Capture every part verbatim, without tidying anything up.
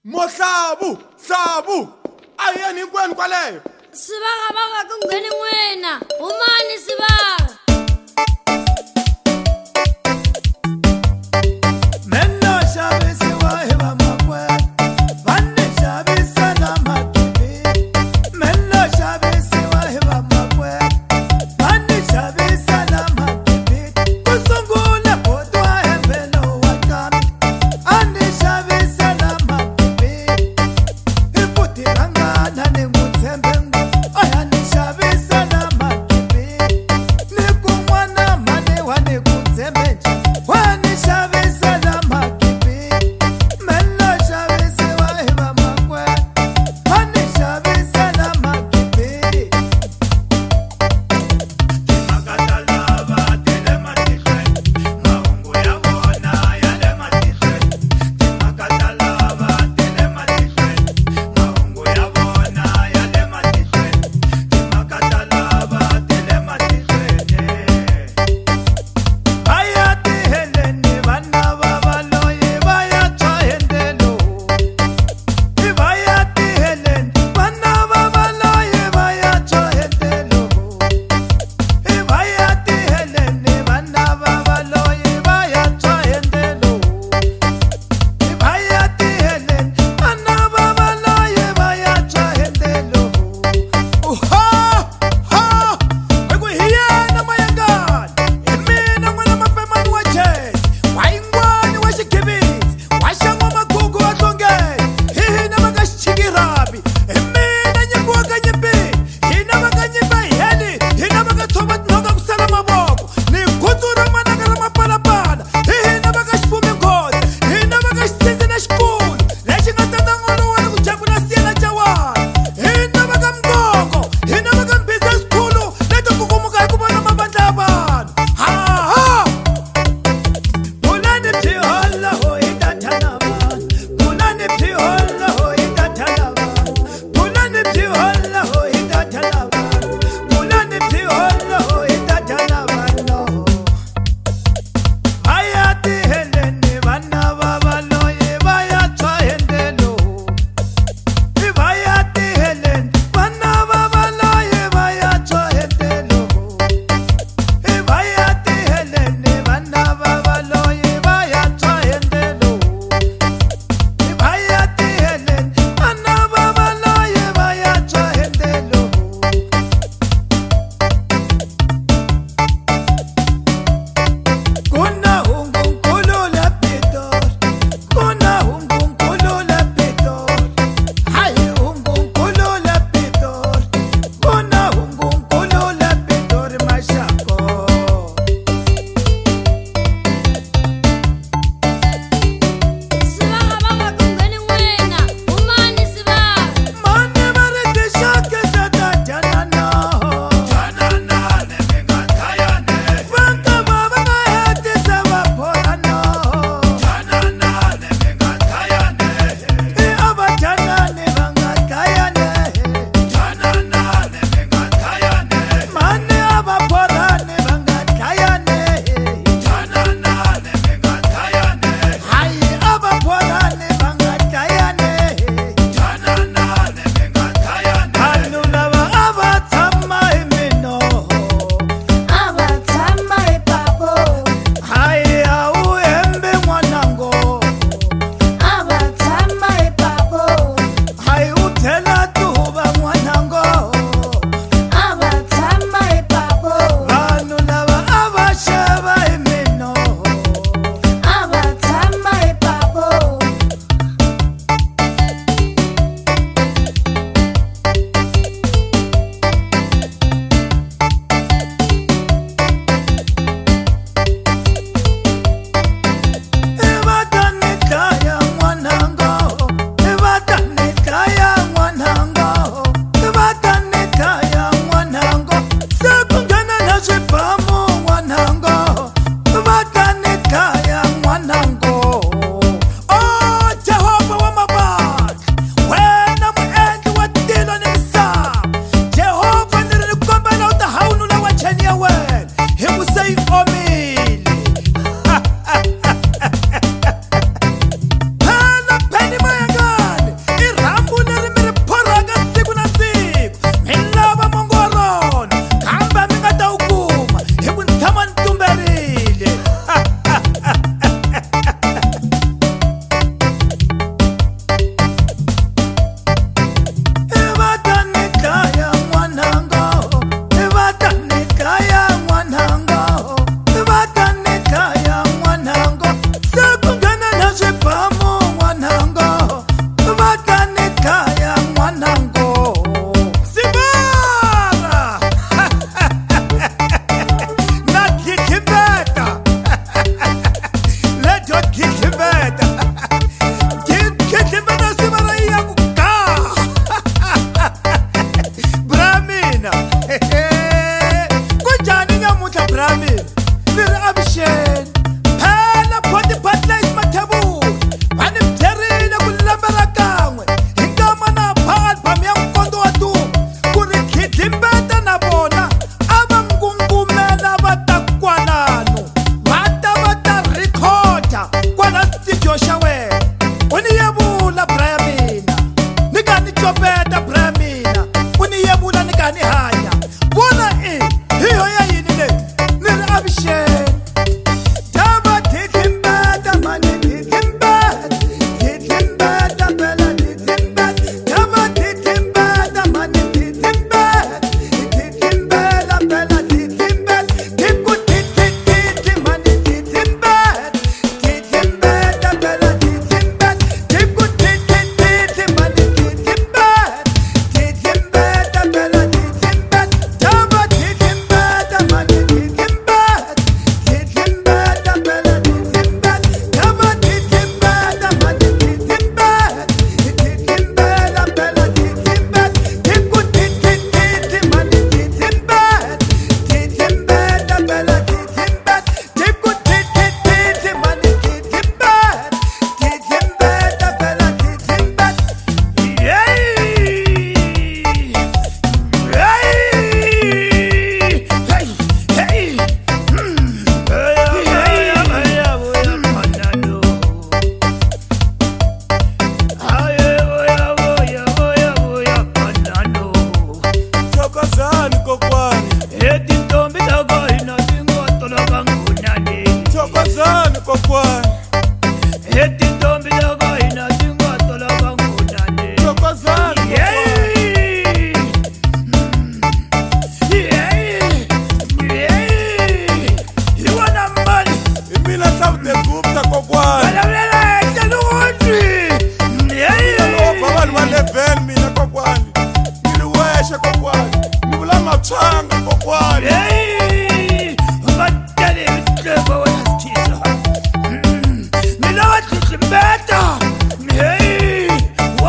Mohlabu, Hlabu, ayeni hinkwenu kwaleyo. Sibaga baga ku ngheni n'wina. Humani Sibaga. Ne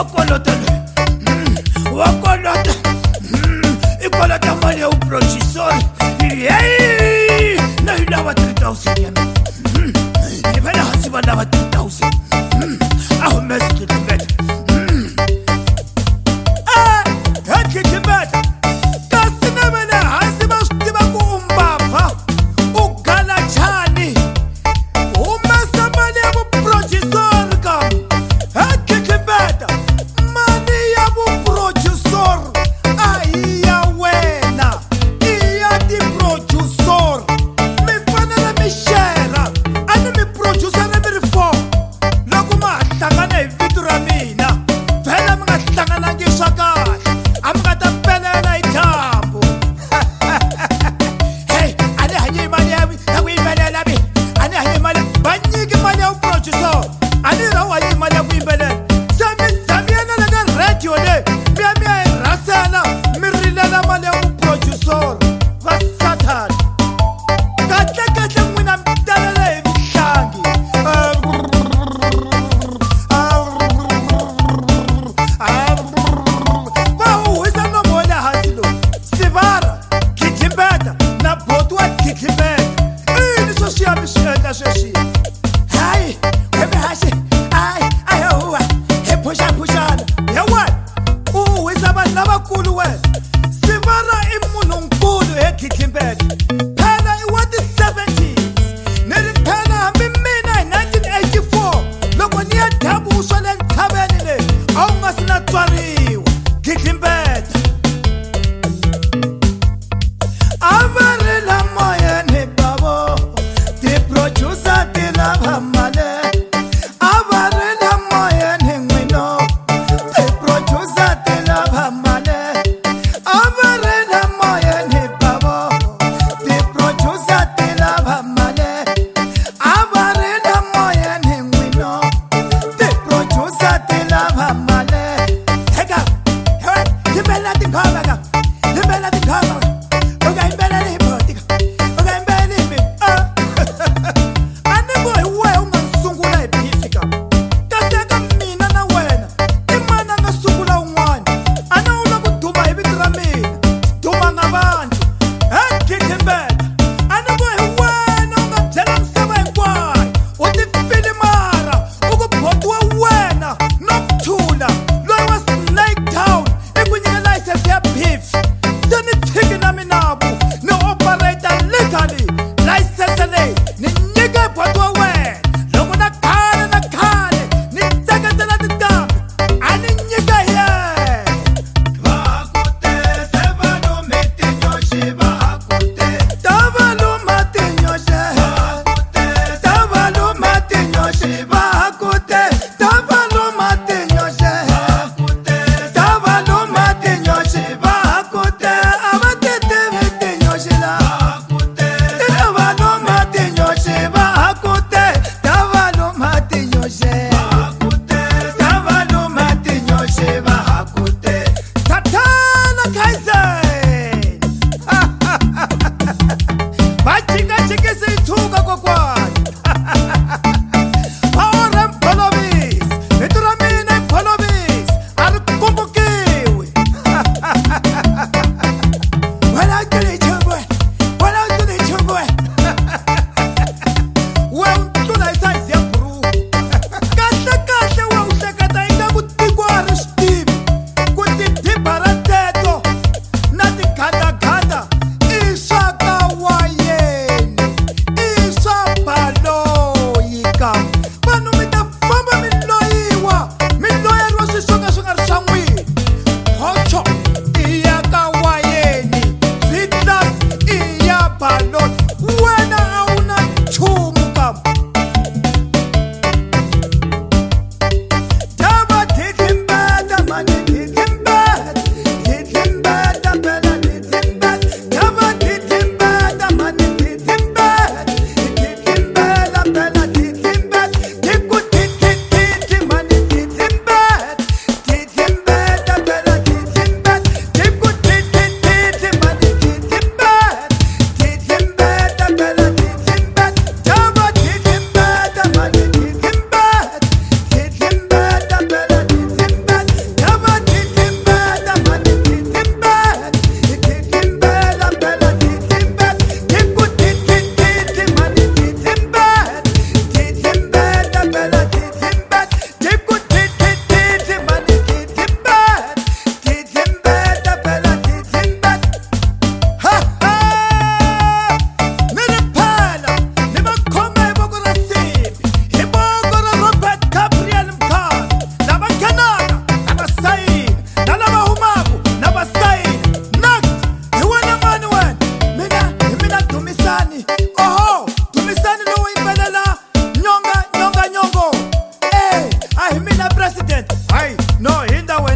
wakolota wakolota ikolota mali ya uprochisor yey na ilawa three thousand yami ibana hasi balawa three thousand aho message tibet ah hakiki tibet kasina bana hasi bashtiba ku umbapha ugala chani umasa mali ya uprochisor kam hakiki tibet mali ya uprochisor aiya wena iya di producer mi fanele mi share ani mi producer mi reform loko ma hlangana hi vito ra mina phela mi nga hlanganangi swa kahle a mi nga ta pelela hi thambo hey ani hanye mali ya ku yimbelela mi ani hanye mali va nyiki mali ya uproducer ani ra wa yi mali ya ku yimbelela se mi zamiyana le ka radio le mi ya mi ya hi rasela mi rilela mali ya uproducer va sathana kahle kahle n'wina mi talela hi vihlangi va huhisa nomo wa le hansi lowu sivara khitlimbeta na boti wa khitlimbeta ini swo swiya mi swi endla sweswiya hayi wemihashe ayi ayahuwa hi phuxaphuxana he wena u huhisa vanhu lavakulu wena sivara i munhu nkulu he khitlimbeta phela i wa ti-seventies ni ri phela hambi mina hi nineteen eighty-four loko ni ya dabuswa le ntshaveni leyi a wu nga si na tswariwa khitlimbeta a va ri la moyeni bavo ti-producer ti lava mali a va ri la moyeni n'wino ti-producer ti lava mali a va ri la moyeni bavo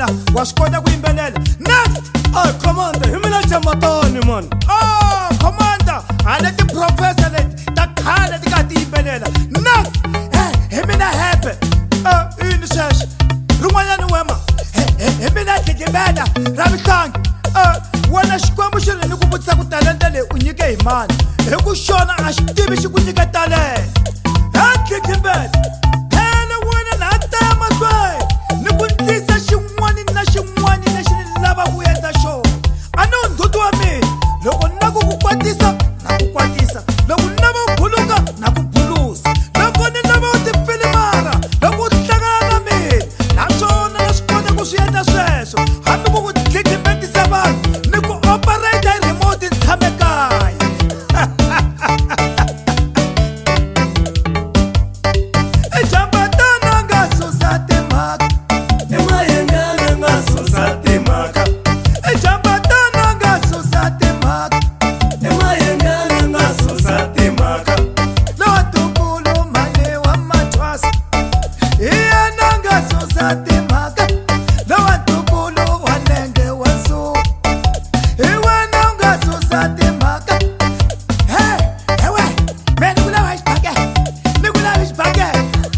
kona wa swi kota ku yimbelela. Next, Ay, commander, hi mina Jamatani man. oh commander, hala ti-professor leti ta khale ti nga ti yimbelela. Next, eh, hi mina Happy. Eh, yini sweswo? Rin'wanyani wema, hi mina Gigimela Ravitlangi. Eh, wena Xikwembu xi ri ni ku vutisa ku talenta leyi u nyike hi mani? Hi ku xona a xi tivi xi ku nyike talenta. Hey Gigimela, phela wena na ta mahlweni ni ku tisa xin'wana na xin'wana lexi ni lava ku endla xona. A ni ndzhuti wa mina, loko ni na ku ku kwatisa na ku kwatisa, loko ni lava ku buluka na ku bulusa, loko ni lava ku tifilimara, loko u hlangana na mina, naswona na swi kota ku swi endla sweswo. Hambi ku ku gigimetisa vanhu ni ku operate hi remote ni tshame kaya. E Jamatani nga susa timhaka, Emayengana nga susa timhaka. e Jamatani nga susa timhaka, Emayengana nga susa timhaka. lowa ntumbulu mali wa mathwasa, hi yena nga susa timhaka, lowa ntumbulu wa nenge wa nsuku, hi wena u nga susa timhaka. Hey, ewe, me ni ku lava xibakele, ni ku lava xibakele.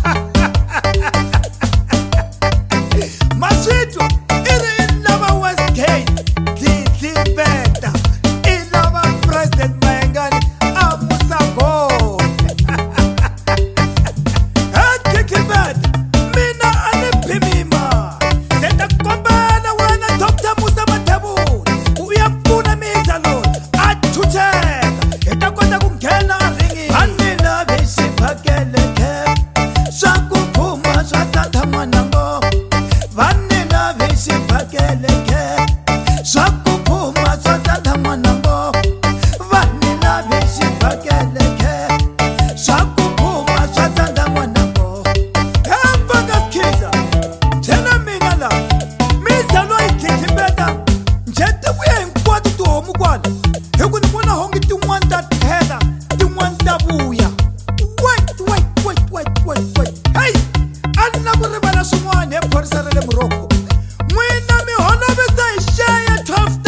Maswito, i ri i lava Westgate, Gigimela, i lava President Mayengani a musa gole. Hey Gigimela, mina a ni phimi mali, se ta kombela wena Doctor Musa Mathebula ku ya pfuna Miza loyi a chucheka, hi ta kota ku nghena ringini. A ni lavi xibakele khep, swa ku phuma swa tsandza n'wanango. Va ni lavi xibakele khep, swa ku phuma swa tsandza n'wanango. Va ni lavi xibakele khep, swa ku phuma swa tsandza n'wanango. Hey Focus Khiza, byela mina la Miza loyi Gigimela, njhe ti vuya hinkwato tihomu kwala, hi ku ni vona honge tin'wana ta thela tin'wana ta vuya. Wait, wait, wait, wait, wait, wait. Hey, a ni na ku rivala swin'wana hi phorisa ra le Morocco. N'wina mi holovisa hi xeye twelve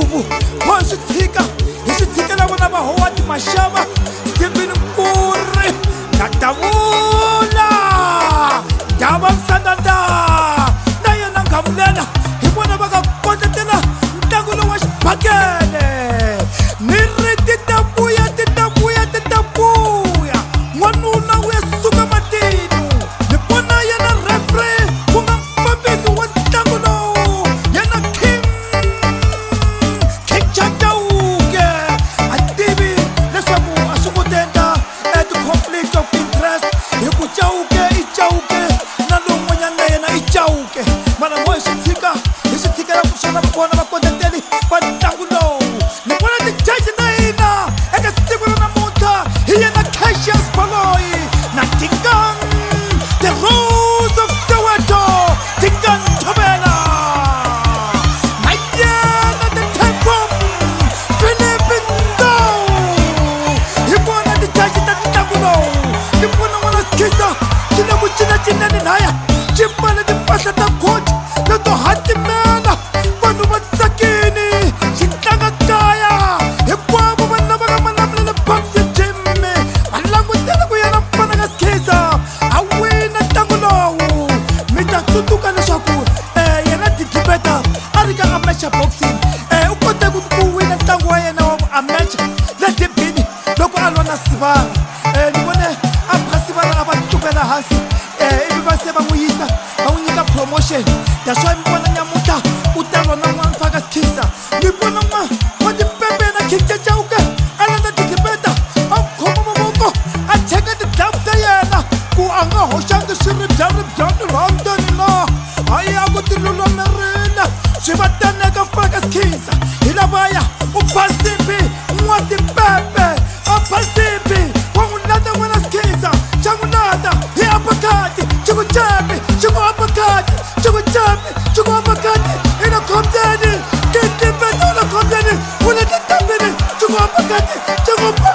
Masubu wa swi tshika hi swi tshikela vona va Howard Mashava Stephen Nkuri na Davula Dava Msananda na yena Nghamulela hi vona va ka kondletela ntlangu lowu wa xibakele ni ri ti ta vuya ti ta vuya ti ta vuya n'wanuna wu ya suka matinu ni vona yena refre ku nga mufambisi wa ntlangu lowu yena King King Chauke a tivi leswaku a swi ngo tenda at conflict of interest hi ku Chauke i Chauke na lowun'wanyana na yena i Chauke mara mo hi swi tshika hi swi tshikela ku xana va kona va kondleteli va ntlangu lowu ni vona tijaji na hina eka siku ra namuntlha hi yena Cassius Baloyi na Dingang the Rose of Soweto Dingang Thobela na yena the Temple Philip Ndou hi vona tijaji ta ntlangu lowu ni vona n'wana Sikhisa xi le ku cinacineni laya xi mbale timpahla ta coach leto hatimela vanhu va tsakini xi tlanga kaya hinkwavo vanhu lava nga malamulele Boxy Gym va langutele ku yena mfana ka Sikhisa a wina ntlangu lowu mi ta tsundzuka leswaku um yena Dikibeta a ri ka Amateur Boxing um u kote ku wina ntlangu wa yena wa Amateur le Dibini loko a lwa na Sivana um ni vone a pha Sivana a va tlupela hansi um ivi va se va n'wi yisa va n'wi nyika promotion that's why mi vona nyamutlha u ta lwa na n'wana ka Sikhisa mi vona n'wana wa tipepe na King Chauke a landza Dikibeta a khoma mavoko a cheka tidhamu ta yena ku a nga hoxangi swiribyaribyani rhamdeni la hayi a ku ti lulamerile swi va teneka mfana ka Sikhisa hi lavaya u Phasiphi n'wa tipepe a Phasiphi wa n'wi landza n'wana Sikhisa xa n'wi landza hi apakati xikucepi xi ku apakati xikucepi xi ku apakati i le khombyeni Dikibeta u le khombyeni u le tintambini xi ku apakati xi ku